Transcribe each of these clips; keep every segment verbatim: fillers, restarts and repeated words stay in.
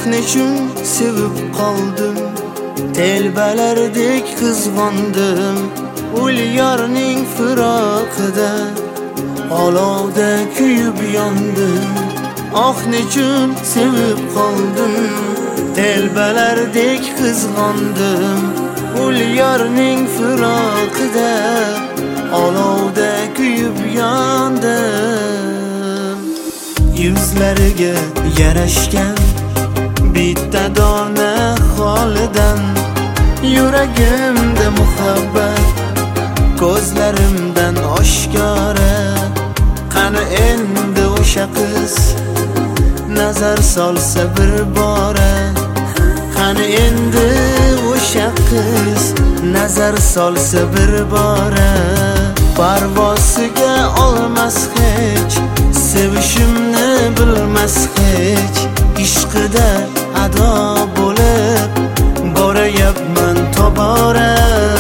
nechun sevib qoldim, telbalardek qizg'ondim. Ul yorning firoqida olovda kuyib yondim. Oh nechun sevib qoldim, telbalardek qizg'ondim. Ul yorning firoqida olovda kuyib yondim. Yuzlariga yarashgan bitta dona holidan yuragimda muhabbat, ko'zlarimdan oshkora. Qani endi o'sha qiz nazar solsa bir bora. Qani endi o'sha qiz nazar solsa bir bora. Parvosiga olmas hech, sevishimni bilmas hech. Ishqida ado bo'lib borayapman tobora.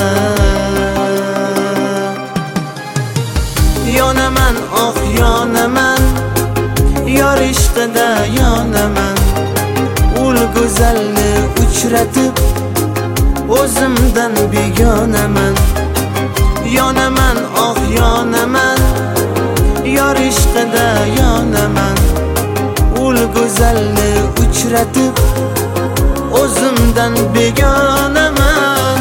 Yonaman, oh yonaman, yor ishqida yonaman. Ul go'zalni uchratib o'zimdan begonaman. Yonaman, oh yonaman, yor ishqida yonaman. Ul go'zalni uchratib o'zimdan begonaman.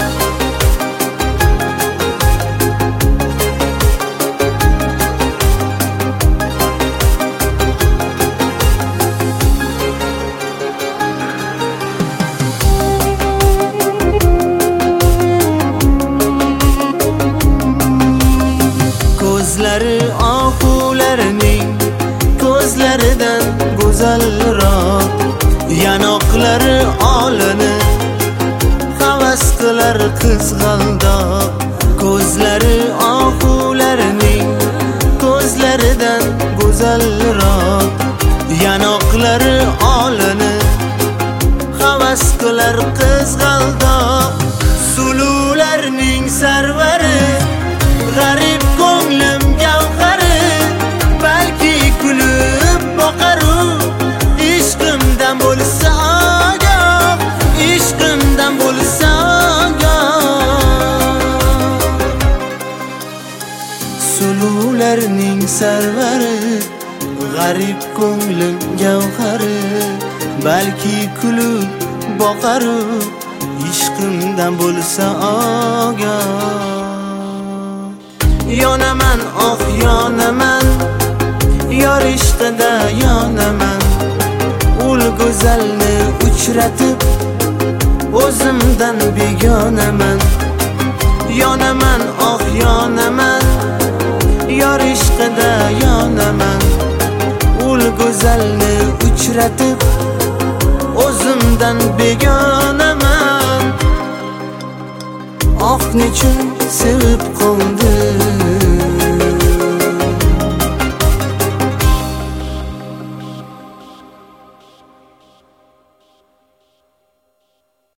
Ko'zlari oqularning ko'zlaridan go'zalroq, yanoqlari olini havas qilar qizg'aldoq. Ko'zlari oqularning ko'zlaridan go'zalroq, yanoqlari olini havas qilar qizg'aldoq. Sulularning sarvari, g'arib ko'nglim gavhari, balki kulib boqaru. Ishqimdan bo'lsa ogoh, ishqimdan bo'lsa ogoh. Sulularning sarvari, g'arib ko'nglim gavhari, balki kulib boqaru. Ishqimdan bo'lsa ogoh. Yonaman, oh yonaman, yor ishqida yonaman. Ul go'zalni uchratib o'zimdan begonaman. Yonaman, oh yonaman, yor ishqida yonaman. Ul go'zalni uchratib o'zimdan begonaman. Oh nechun sevib qoldim,